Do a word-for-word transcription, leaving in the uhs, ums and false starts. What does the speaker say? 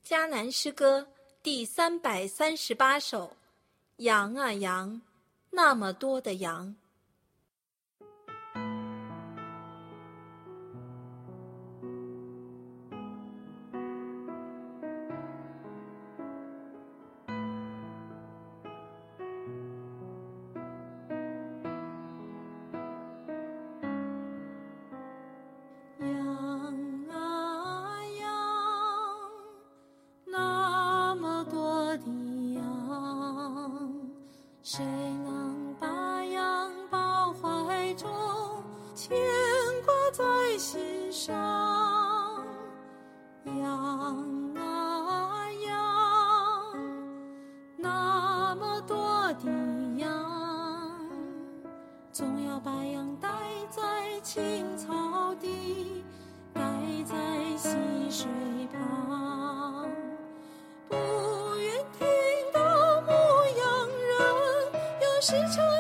迦南诗歌第三百三十八首，羊啊羊，那么多的羊。 谁能把羊抱怀中，牵挂在心上？羊啊羊，那么多的羊，总要把羊带在青草地，带在溪水旁。不愿听到牧羊人有时常